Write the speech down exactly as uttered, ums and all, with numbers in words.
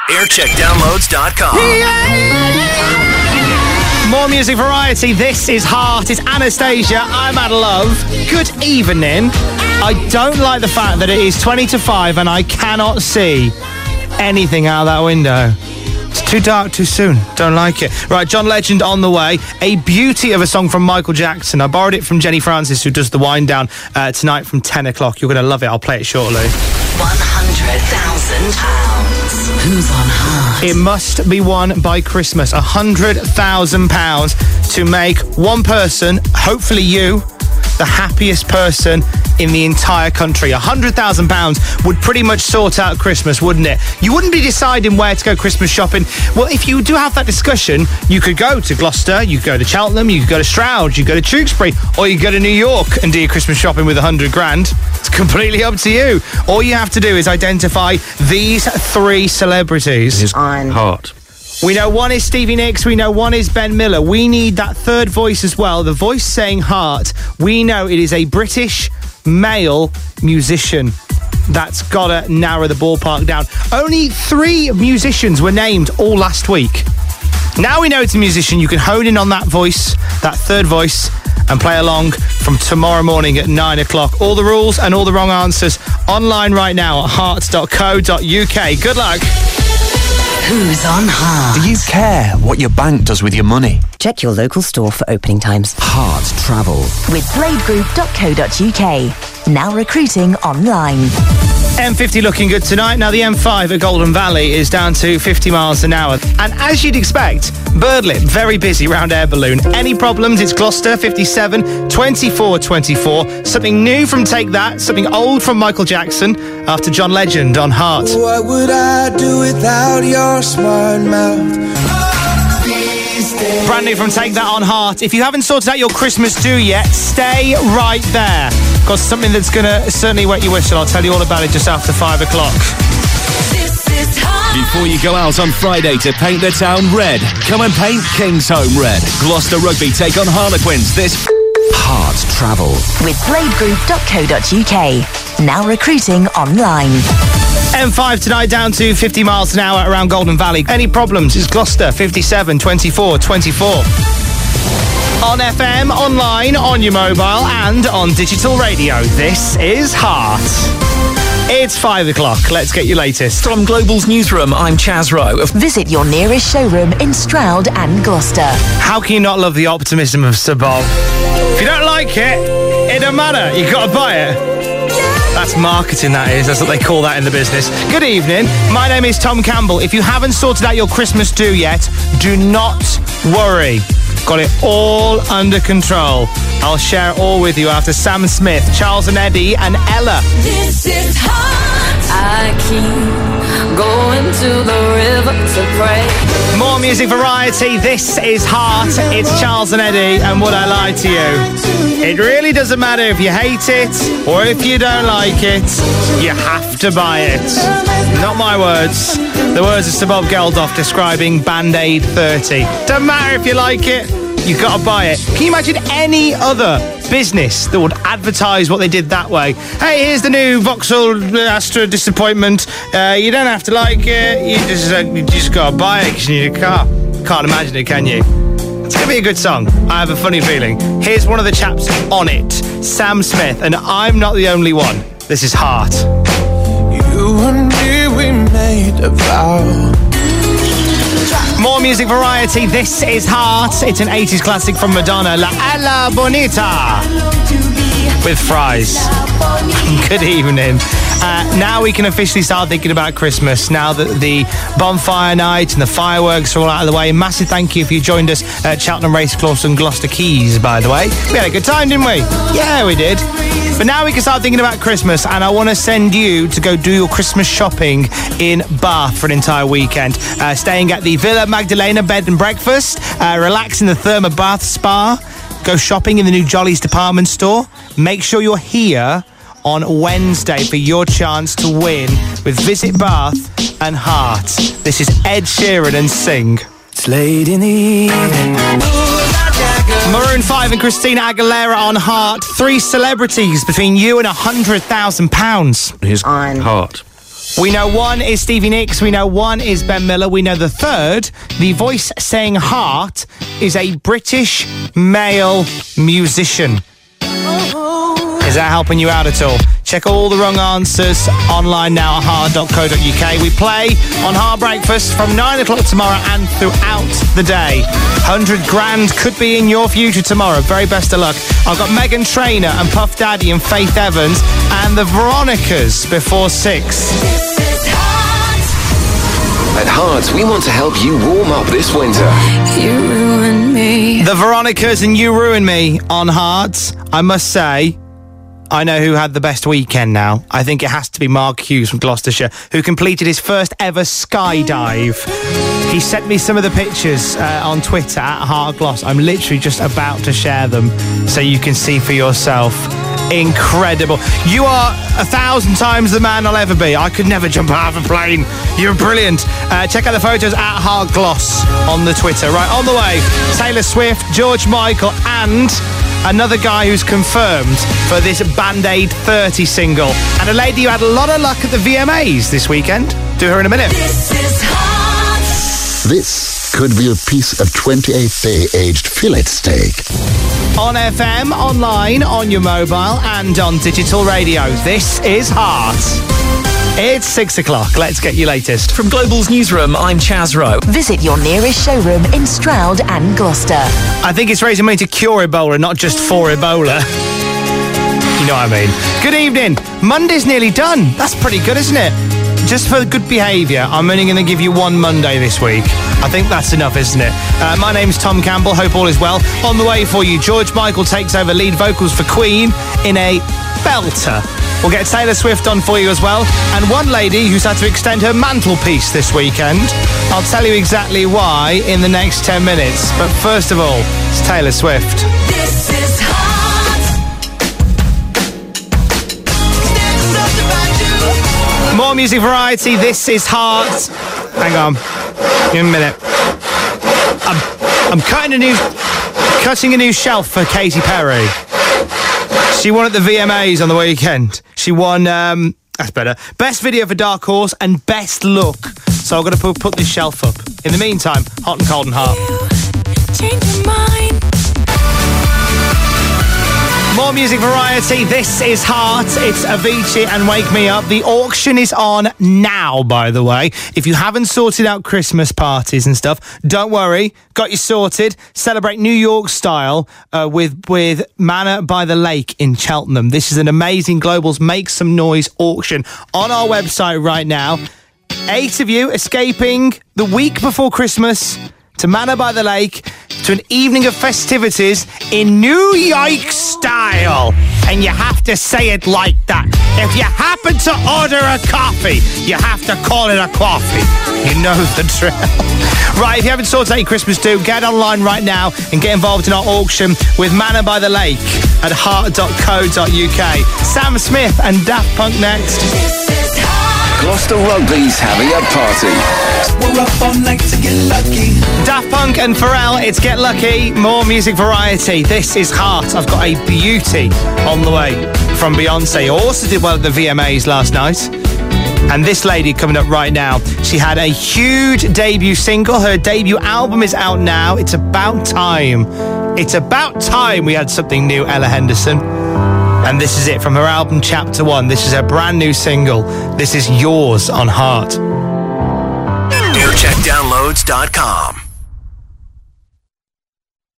aircheck downloads dot com. More music variety. This is Heart. It's Anastasia. I'm Ad Love. Good evening. I don't like the fact that it is twenty to five and I cannot see anything out of that window. It's too dark too soon. Don't like it. Right, John Legend on the way. A beauty of a song from Michael Jackson. I borrowed it from Jenny Francis, who does the wind down uh, tonight from ten o'clock. You're going to love it. I'll play it shortly. one hundred thousand pounds. Who's on Heart? It must be won by Christmas. one hundred thousand pounds to make one person, hopefully you, the happiest person in the entire country. one hundred thousand pounds would pretty much sort out Christmas, wouldn't it? You wouldn't be deciding where to go Christmas shopping. Well, if you do have that discussion, you could go to Gloucester, you could go to Cheltenham, you could go to Stroud, you could go to Tewkesbury, or you could go to New York and do your Christmas shopping with one hundred grand. It's completely up to you. All you have to do is identify these three celebrities. His on Heart. We know one is Stevie Nicks. We know one is Ben Miller. We need that third voice as well. The voice saying Heart. We know it is a British male musician. That's gotta narrow the ballpark down. Only three musicians were named all last week. Now we know it's a musician. You can hone in on that voice, that third voice, and play along from tomorrow morning at nine o'clock. All the rules and all the wrong answers online right now at heart dot co dot uk. Good luck. Who's on Heart? Do you care what your bank does with your money? Check your local store for opening times. Heart Travel. With blade group dot co dot uk. Now recruiting online. M fifty looking good tonight. Now the M five at Golden Valley is down to fifty miles an hour. And as you'd expect, Birdlit, very busy round Air Balloon. Any problems? It's Gloucester, fifty-seven, twenty-four, twenty-four. Something new from Take That, something old from Michael Jackson, after John Legend on Heart. What would I do without your smart mouth? Brand new from Take That on Heart. If you haven't sorted out your Christmas do yet, stay right there. Got something that's going to certainly wet your whistle. I'll tell you all about it just after five o'clock. Before you go out on Friday to paint the town red, come and paint Kingsholm red. Gloucester Rugby take on Harlequins this Heart Travel. With blade group dot co dot uk. Now recruiting online. M five tonight down to fifty miles an hour around Golden Valley. Any problems? It's Gloucester, fifty-seven, twenty-four, twenty-four. On F M, online, on your mobile, and on digital radio. This is Heart. It's five o'clock. Let's get your latest. From Global's newsroom, I'm Chaz Rowe. Visit your nearest showroom in Stroud and Gloucester. How can you not love the optimism of Sir Bob? If you don't like it, it don't matter. You've got to buy it. That's marketing, that is. That's what they call that in the business. Good evening. My name is Tom Campbell. If you haven't sorted out your Christmas do yet, do not worry. Got it all under control. I'll share it all with you after Sam Smith, Charles and Eddie, and Ella. This is Heart. I keep going to the river to pray. More music variety. This is Heart. It's Charles and Eddie, and would I lie to you? It really doesn't matter if you hate it or if you don't like it. You have to buy it. Not my words. The words of Sir Bob Geldof describing Band-Aid thirty. Doesn't matter if you like it. You've got to buy it. Can you imagine any other business that would advertise what they did that way? Hey, here's the new Vauxhall Astra Disappointment. Uh, you don't have to like it. You just uh, you just got to buy it because you need a car. Can't imagine it, can you? It's going to be a good song. I have a funny feeling. Here's one of the chaps on it, Sam Smith, and I'm not the only one. This is Heart. You and me, we made a vow. More music variety. This is Heart. It's an eighties classic from Madonna, La Alla Bonita, with fries. Good evening. Uh, now we can officially start thinking about Christmas. Now that the bonfire night and the fireworks are all out of the way. Massive thank you if you joined us at Cheltenham Racecourse and Gloucester Quays, by the way. We had a good time, didn't we? Yeah, we did. But now we can start thinking about Christmas, and I want to send you to go do your Christmas shopping in Bath for an entire weekend. Uh, staying at the Villa Magdalena Bed and Breakfast, uh, relax in the Therma Bath Spa, go shopping in the new Jolly's department store. Make sure you're here on Wednesday for your chance to win with Visit Bath and Heart. This is Ed Sheeran and Sing. It's late in the evening. Maroon five and Christina Aguilera on Heart. Three celebrities between you and one hundred thousand pounds. His on Heart. We know one is Stevie Nicks. We know one is Ben Miller. We know the third, the voice saying heart, is a British male musician. Is that helping you out at all? Check all the wrong answers online now at hard dot co dot uk. We play on Hard Breakfast from nine o'clock tomorrow and throughout the day. one hundred grand could be in your future tomorrow. Very best of luck. I've got Meghan Trainor and Puff Daddy and Faith Evans and the Veronicas before six. At Hearts, we want to help you warm up this winter. You ruined me. The Veronicas and You Ruin Me on Hearts. I must say, I know who had the best weekend now. I think it has to be Mark Hughes from Gloucestershire, who completed his first ever skydive. He sent me some of the pictures uh, on Twitter at HeartGloss. I'm literally just about to share them so you can see for yourself. Incredible. You are a thousand times the man I'll ever be. I could never jump out of a plane. You're brilliant. Uh, check out the photos at HeartGloss on the Twitter. Right, on the way, Taylor Swift, George Michael, and another guy who's confirmed for this Band-Aid thirty single. And a lady who had a lot of luck at the V M As this weekend. Do her in a minute. This is hot. This could be a piece of twenty-eight day aged fillet steak. On F M, online, on your mobile, and on digital radio. This is Heart. It's six o'clock. Let's get your latest. From Global's newsroom, I'm Chaz Rowe. Visit your nearest showroom in Stroud and Gloucester. I think it's raising money to cure Ebola, not just for Ebola. You know what I mean. Good evening. Monday's nearly done. That's pretty good, isn't it? Just for good behaviour, I'm only going to give you one Monday this week. I think that's enough, isn't it? Uh, my name's Tom Campbell. Hope all is well. On the way for you, George Michael takes over lead vocals for Queen in a belter. We'll get Taylor Swift on for you as well. And one lady who's had to extend her mantelpiece this weekend. I'll tell you exactly why in the next ten minutes. But first of all, it's Taylor Swift. This is hot. More music variety. This is Heart. Hang on. Give me a minute. I'm, I'm cutting a new, cutting a new shelf for Katy Perry. She won at the V M As on the weekend. She won, um, that's better, Best Video for Dark Horse and Best Look. So I'm going to put, put this shelf up. In the meantime, Hot and Cold and Heart. Change your mind. More music variety. This is Heart. It's Avicii and Wake Me Up. The auction is on now, by the way. If you haven't sorted out Christmas parties and stuff, don't worry. Got you sorted. Celebrate New York style uh, with, with Manor by the Lake in Cheltenham. This is an amazing Global's Make Some Noise auction on our website right now. Eight of you escaping the week before Christmas to Manor by the Lake, to an evening of festivities in New York style. And you have to say it like that. If you happen to order a coffee, you have to call it a coffee. You know the drill. Right, if you haven't sorted out your Christmas do, get online right now and get involved in our auction with Manor by the Lake at heart dot co dot uk. Sam Smith and Daft Punk next. Gloucester Rugby's having a party. We're up all night to get lucky. Daft Punk and Pharrell, it's Get Lucky. More music variety. This is Heart. I've got a beauty on the way from Beyonce. Also did well at the V M As last night. And this lady coming up right now, she had a huge debut single. Her debut album is out now. It's about time. It's about time we had something new, Ella Henderson. And this is it from her album Chapter One. This is her brand new single. This is Yours on Heart. new check downloads dot com